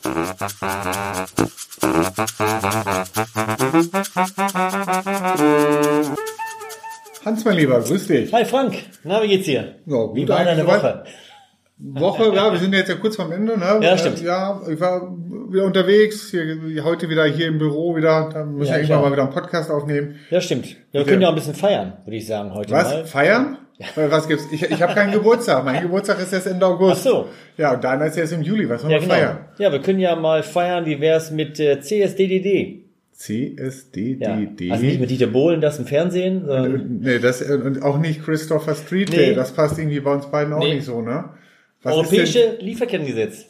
Hans, mein Lieber, grüß dich. Hi Frank, na, wie geht's dir? Ja, gut, wie war deine Woche? Ja, wir sind jetzt ja kurz vorm Ende, ne? Ja, stimmt. Ja, ich war wieder unterwegs, heute wieder hier im Büro wieder, da müssen wir irgendwann mal wieder einen Podcast aufnehmen. Ja, stimmt. Ja, wir können ja auch ein bisschen feiern, würde ich sagen, heute Was? mal. Feiern? Ja. Was gibt's? Ich habe keinen Geburtstag, mein Geburtstag ist erst Ende August. Ach so. Ja, und deiner ist erst im Juli, was wollen wir genau. feiern? Ja, wir können ja mal feiern, wie wär's mit CSDDD? CSDDD. Ja. Also nicht mit Dieter Bohlen, das im Fernsehen, sondern... Nee, und auch nicht Christopher Street Day, nee. Das passt irgendwie bei uns beiden auch nicht so, ne? Was Europäische Lieferkettengesetz.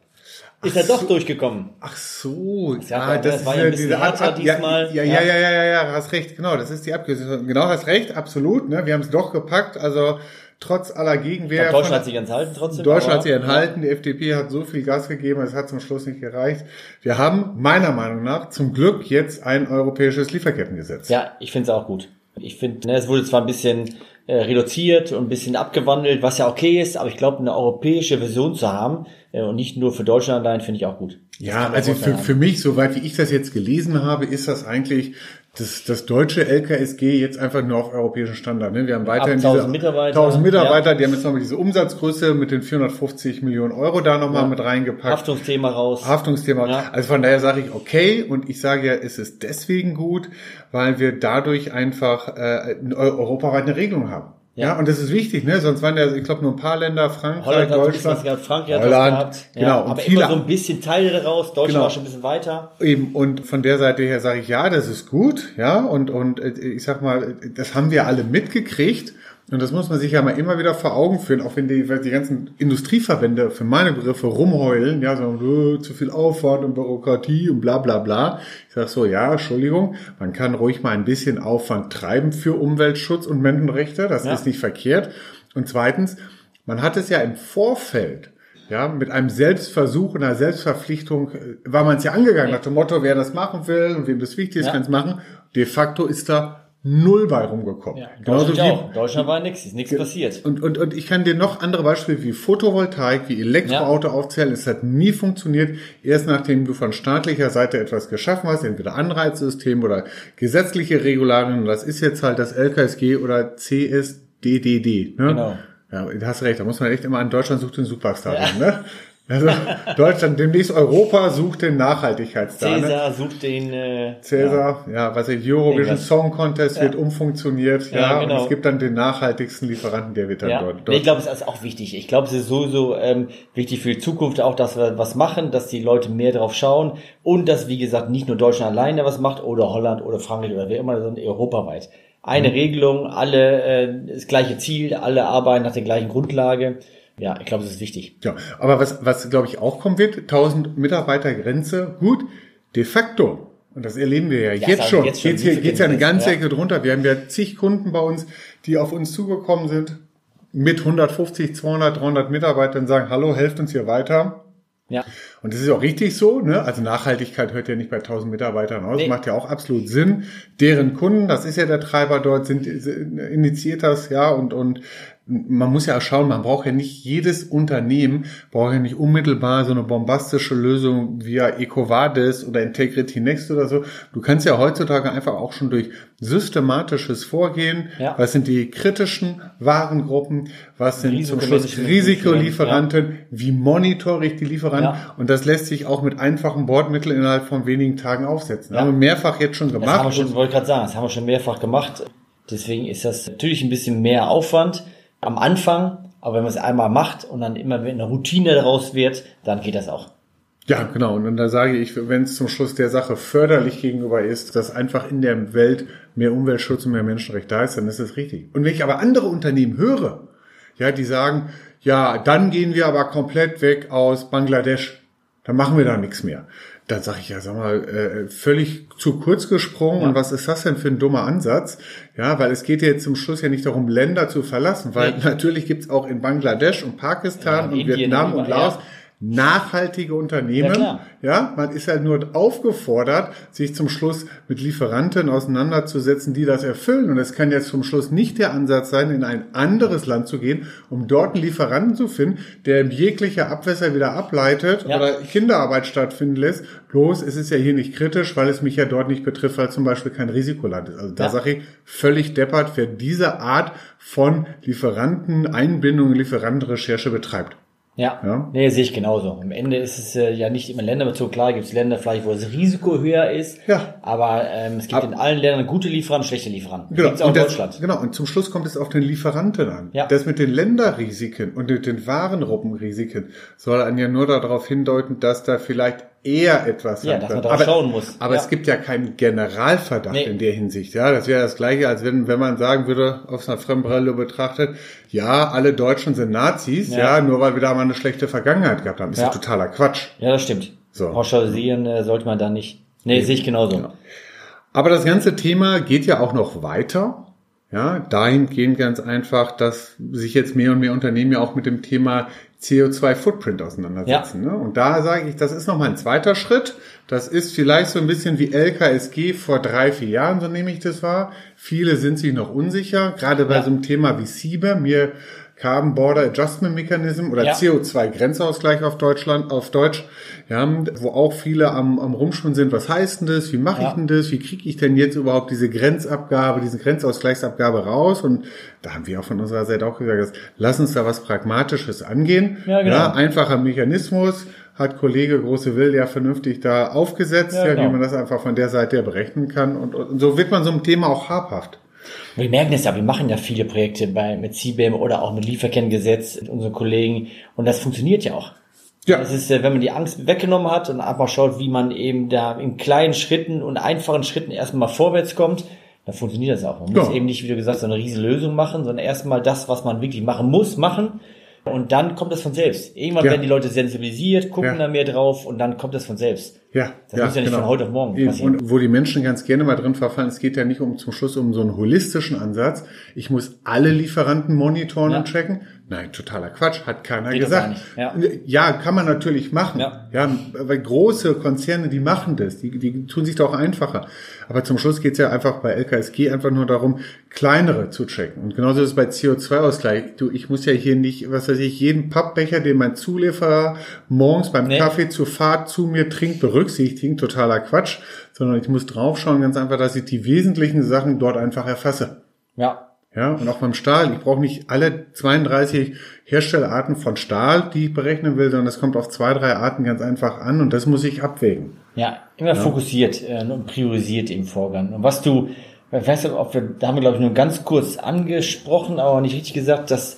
Ist ja doch durchgekommen. Ach so. Das war ja ein bisschen härter diesmal. Ja, hast recht, genau, das ist die Abkürzung. Genau, hast recht, absolut, ne? Wir haben es doch gepackt, also trotz aller Gegenwehr. Glaub, Deutschland hat sich enthalten trotzdem. Deutschland hat sich enthalten, die FDP hat so viel Gas gegeben, es hat zum Schluss nicht gereicht. Wir haben meiner Meinung nach zum Glück jetzt ein europäisches Lieferkettengesetz. Ja, ich finde es auch gut. Ich finde, es wurde zwar ein bisschen reduziert und ein bisschen abgewandelt, was ja okay ist, aber ich glaube, eine europäische Version zu haben und nicht nur für Deutschland allein, finde ich auch gut. Ja, also für mich, soweit wie ich das jetzt gelesen habe, ist das eigentlich das deutsche LKSG jetzt einfach nur auf europäischen Standard. Ne? Wir haben weiterhin 1000 Mitarbeiter, ja. Die haben jetzt nochmal diese Umsatzgröße mit den 450 Millionen Euro da nochmal mit reingepackt. Haftungsthema raus. Ja. Also von daher sage ich okay, und ich sage ja, es ist deswegen gut, weil wir dadurch einfach europaweit eine Regelung haben. Ja, und das ist wichtig, ne? Sonst waren ja, ich glaube, nur ein paar Länder, Frankreich, Deutschland, Frankreich hat was gehabt. Genau, ja, und aber viele, immer so ein bisschen Teile daraus. Deutschland war schon ein bisschen weiter. Eben, und von der Seite her sage ich, ja, das ist gut, ja, und ich sag mal, das haben wir alle mitgekriegt. Und das muss man sich ja mal immer wieder vor Augen führen, auch wenn die ganzen Industrieverbände für meine Begriffe rumheulen, ja, so zu viel Aufwand und Bürokratie und bla bla bla. Ich sag so, ja, Entschuldigung, man kann ruhig mal ein bisschen Aufwand treiben für Umweltschutz und Menschenrechte, das ist nicht verkehrt. Und zweitens, man hat es ja im Vorfeld, ja, mit einem Selbstversuch, einer Selbstverpflichtung, war man es ja angegangen, nach dem Motto, wer das machen will und wem das wichtig ist, kann es machen. De facto ist da null bei rumgekommen. Ja, genauso wie Deutschland war nichts passiert. Und ich kann dir noch andere Beispiele wie Photovoltaik, wie Elektroauto aufzählen. Es hat nie funktioniert. Erst nachdem du von staatlicher Seite etwas geschaffen hast, entweder Anreizsystem oder gesetzliche Regularien, und das ist jetzt halt das LKSG oder CSDDD. Ne? Genau. Ja, du hast recht, da muss man echt immer an Deutschland sucht den Superstar nehmen, ne? Also Deutschland, demnächst Europa sucht den Nachhaltigkeitsstar. Cäsar sucht den Cäsar, Eurovision Song Contest wird umfunktioniert, genau. Und es gibt dann den nachhaltigsten Lieferanten, der wird dann dort. Ich glaube, es ist auch wichtig. Ich glaube, es ist sowieso wichtig für die Zukunft auch, dass wir was machen, dass die Leute mehr drauf schauen und dass, wie gesagt, nicht nur Deutschland alleine was macht oder Holland oder Frankreich oder wer immer, sondern europaweit. Eine Regelung, alle das gleiche Ziel, alle arbeiten nach der gleichen Grundlage. Ja, ich glaube, das ist wichtig. Ja, aber was glaube ich auch kommen wird, 1000 Mitarbeiter Grenze, gut, de facto, und das erleben wir ja jetzt schon, geht's ja eine ganze Ecke drunter. Wir haben ja zig Kunden bei uns, die auf uns zugekommen sind, mit 150, 200, 300 Mitarbeitern, sagen, hallo, helft uns hier weiter. Ja. Und das ist auch richtig so, ne? Also Nachhaltigkeit hört ja nicht bei 1000 Mitarbeitern aus, macht ja auch absolut Sinn. Deren Kunden, das ist ja der Treiber dort, initiiert das, ja, und man muss ja auch schauen, man braucht ja nicht jedes Unternehmen, braucht ja nicht unmittelbar so eine bombastische Lösung via EcoVadis oder Integrity Next oder so. Du kannst ja heutzutage einfach auch schon durch systematisches Vorgehen, was sind die kritischen Warengruppen, was sind zum Schluss Risikolieferanten, wie monitore ich die Lieferanten, und das lässt sich auch mit einfachen Bordmitteln innerhalb von wenigen Tagen aufsetzen. Haben wir mehrfach jetzt schon gemacht. Das haben wir schon mehrfach gemacht. Deswegen ist das natürlich ein bisschen mehr Aufwand am Anfang, aber wenn man es einmal macht und dann immer eine Routine daraus wird, dann geht das auch. Ja, genau. Und da sage ich, wenn es zum Schluss der Sache förderlich gegenüber ist, dass einfach in der Welt mehr Umweltschutz und mehr Menschenrecht da ist, dann ist das richtig. Und wenn ich aber andere Unternehmen höre, ja, die sagen, ja, dann gehen wir aber komplett weg aus Bangladesch, dann machen wir da nichts mehr. Dann sage ich, ja, sag mal, völlig zu kurz gesprungen. Und was ist das denn für ein dummer Ansatz? Ja, weil es geht ja jetzt zum Schluss ja nicht darum, Länder zu verlassen, weil natürlich gibt's auch in Bangladesch und Pakistan und Indien Vietnam und Laos nachhaltige Unternehmen. Ja, Ja, man ist ja nur aufgefordert, sich zum Schluss mit Lieferanten auseinanderzusetzen, die das erfüllen. Und es kann jetzt zum Schluss nicht der Ansatz sein, in ein anderes Land zu gehen, um dort einen Lieferanten zu finden, der jegliche Abwässer wieder ableitet oder Kinderarbeit stattfinden lässt. Bloß, es ist ja hier nicht kritisch, weil es mich ja dort nicht betrifft, weil zum Beispiel kein Risikoland ist. Also da sage ich, völlig deppert, wer diese Art von Lieferanteneinbindung, Lieferantenrecherche betreibt. Ja, nee, sehe ich genauso. Am Ende ist es ja nicht immer länderbezogen. Klar gibt es Länder vielleicht, wo das Risiko höher ist, aber es gibt in allen Ländern gute Lieferanten, schlechte Lieferanten. Genau. Gibt's auch in Deutschland. Genau, und zum Schluss kommt es auf den Lieferanten an. Ja. Das mit den Länderrisiken und mit den Warenruppenrisiken soll einen ja nur darauf hindeuten, dass da vielleicht eher etwas dass man drauf schauen muss. Aber es gibt ja keinen Generalverdacht in der Hinsicht. Ja, das wäre das Gleiche, als wenn man sagen würde, aus einer Fremdbrille betrachtet, ja, alle Deutschen sind Nazis, nur weil wir da mal eine schlechte Vergangenheit gehabt haben. Ist ja totaler Quatsch. Ja, das stimmt. So. Pauschalisieren sollte man da nicht. Nee, sehe ich genauso. Genau. Aber das ganze Thema geht ja auch noch weiter. Ja, dahingehend ganz einfach, dass sich jetzt mehr und mehr Unternehmen ja auch mit dem Thema CO2-Footprint auseinandersetzen. Ne? Und da sage ich, das ist nochmal ein zweiter Schritt. Das ist vielleicht so ein bisschen wie LKSG vor 3-4 Jahren, so nehme ich das wahr. Viele sind sich noch unsicher, gerade bei so einem Thema wie CBAM, hier Carbon Border Adjustment Mechanism oder CO2-Grenzausgleich auf Deutsch, wo auch viele am Rumschwimmen sind. Was heißt denn das? Wie mache ich denn das? Wie kriege ich denn jetzt überhaupt diese Grenzabgabe, diese Grenzausgleichsabgabe raus? Und da haben wir auch von unserer Seite auch gesagt, lass uns da was Pragmatisches angehen. Ja, genau. Ja, einfacher Mechanismus. Hat Kollege Große Will ja vernünftig da aufgesetzt, wie man das einfach von der Seite her berechnen kann. Und so wird man so einem Thema auch habhaft. Wir merken es ja, wir machen ja viele Projekte mit CBAM oder auch mit Lieferkettengesetz mit unseren Kollegen und das funktioniert ja auch. Ja. Das ist, wenn man die Angst weggenommen hat und einfach schaut, wie man eben da in kleinen Schritten und einfachen Schritten erstmal vorwärts kommt, dann funktioniert das auch. Man muss eben nicht, wie du gesagt hast, so eine riesen Lösung machen, sondern erstmal das, was man wirklich machen muss, machen. Und dann kommt das von selbst. Irgendwann werden die Leute sensibilisiert, gucken da mehr drauf und dann kommt das von selbst. Ja, das muss ja nicht von heute auf morgen passieren. Und wo die Menschen ganz gerne mal drin verfallen, es geht ja nicht zum Schluss um so einen holistischen Ansatz. Ich muss alle Lieferanten monitoren und checken. Nein, totaler Quatsch, hat keiner gesagt. Ja, kann man natürlich machen. Ja, weil große Konzerne, die machen das, die tun sich doch einfacher. Aber zum Schluss geht's ja einfach bei LKSG einfach nur darum, kleinere zu checken. Und genauso ist es bei CO2-Ausgleich. Ich muss ja hier nicht, jeden Pappbecher, den mein Zulieferer morgens beim Kaffee zur Fahrt zu mir trinkt, berücksichtigen, totaler Quatsch, sondern ich muss draufschauen, ganz einfach, dass ich die wesentlichen Sachen dort einfach erfasse. Ja, und auch beim Stahl. Ich brauche nicht alle 32 Herstellarten von Stahl, die ich berechnen will, sondern es kommt auf 2-3 Arten ganz einfach an und das muss ich abwägen. Ja, immer fokussiert und priorisiert im Vorgang. Und was du, ich weiß nicht, da haben wir, glaube ich, nur ganz kurz angesprochen, aber nicht richtig gesagt, dass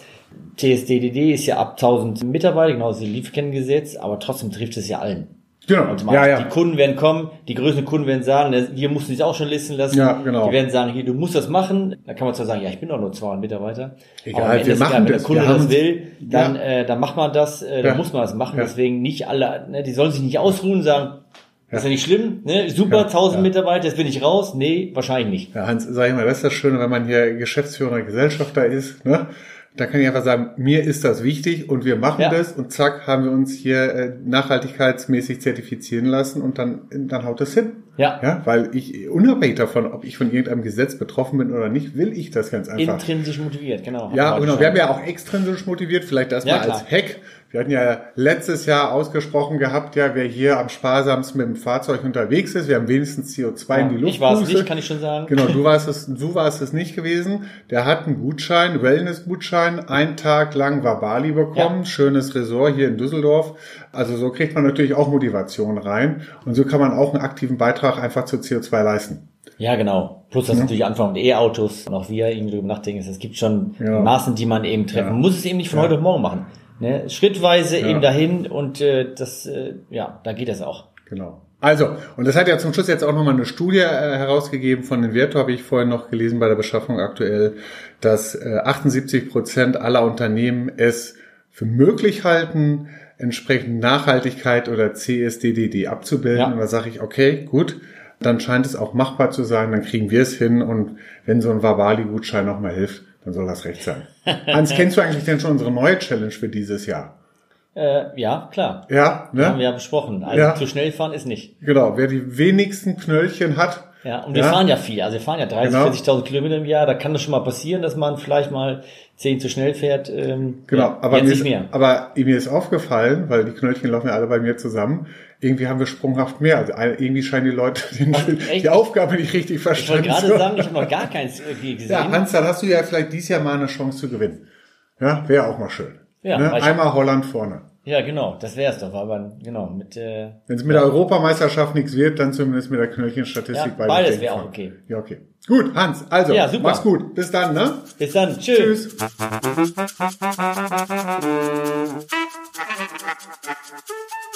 TSDDD ist ja ab 1000 Mitarbeiter, genauso wie Lieferkettengesetz, aber trotzdem trifft es ja allen. Genau. Die Kunden werden kommen, die größten Kunden werden sagen, hier musst du dich auch schon listen lassen. Ja, genau. Die werden sagen, hier, du musst das machen. Da kann man zwar sagen, ja, ich bin doch nur 200 Mitarbeiter. Egal, wir machen das. Wenn der Kunde das will, dann macht man das, dann muss man das machen. Deswegen nicht alle, die sollen sich nicht ausruhen und sagen, das ist ja nicht schlimm, super, 1000 Mitarbeiter, jetzt bin ich raus. Nee, wahrscheinlich nicht. Ja, Hans, sag ich mal, das ist das Schöne, wenn man hier Geschäftsführer Gesellschafter ist, ne? Da kann ich einfach sagen, mir ist das wichtig und wir machen das und zack, haben wir uns hier nachhaltigkeitsmäßig zertifizieren lassen und dann haut das hin. Ja, weil ich, unabhängig davon, ob ich von irgendeinem Gesetz betroffen bin oder nicht, will ich das ganz einfach. Intrinsisch motiviert, genau. Ja, genau. Wir haben ja auch extrinsisch motiviert, vielleicht das mal als Hack. Wir hatten ja letztes Jahr ausgesprochen gehabt, wer hier am sparsamsten mit dem Fahrzeug unterwegs ist. Wir haben wenigstens CO2 in die Luft. Ich war es nicht, kann ich schon sagen. Genau, du warst es nicht gewesen. Der hat einen Gutschein, Wellness-Gutschein, 1 Tag lang war Bali bekommen, schönes Resort hier in Düsseldorf. Also so kriegt man natürlich auch Motivation rein. Und so kann man auch einen aktiven Beitrag einfach zu CO2 leisten. Ja, genau. Plus das natürlich Anfang mit E-Autos und auch wir irgendwie drüber nachdenken. Es gibt schon Maßen, die man eben treffen. Man muss es eben nicht von heute auf morgen machen. Schrittweise eben dahin und da geht das auch. Genau. Also, und das hat ja zum Schluss jetzt auch nochmal eine Studie herausgegeben von den Werto, habe ich vorhin noch gelesen bei der Beschaffung aktuell, dass 78% aller Unternehmen es für möglich halten, entsprechend Nachhaltigkeit oder CSDDD abzubilden. Und da sage ich, okay, gut, dann scheint es auch machbar zu sein, dann kriegen wir es hin und wenn so ein Vabali-Gutschein nochmal hilft, dann soll das recht sein. Hans, kennst du eigentlich denn schon unsere neue Challenge für dieses Jahr? Ja, klar. Ja, ne? Haben wir ja besprochen. Also zu schnell fahren ist nicht. Genau, wer die wenigsten Knöllchen hat. Ja, und wir fahren ja viel. Also wir fahren ja 30.000, 40.000 Kilometer im Jahr. Da kann das schon mal passieren, dass man vielleicht mal 10 zu schnell fährt. Genau, aber mir ist aufgefallen, weil die Knöllchen laufen ja alle bei mir zusammen. Irgendwie haben wir sprunghaft mehr. Also irgendwie scheinen die Leute die Aufgabe nicht richtig verstanden zu haben. Ich wollte gerade sagen, ich habe noch gar keins gesehen. Ja, Hans, dann hast du ja vielleicht dieses Jahr mal eine Chance zu gewinnen. Ja, wäre auch mal schön. Ja, ne? Einmal Holland vorne. Ja, genau, das wär's doch. Aber genau, wenn es mit der Europameisterschaft nichts wird, dann zumindest mit der Knöllchenstatistik bei beides wäre auch okay. Ja, okay. Gut, Hans, also mach's gut. Bis dann, ne? Bis dann. Tschüss. Tschüss.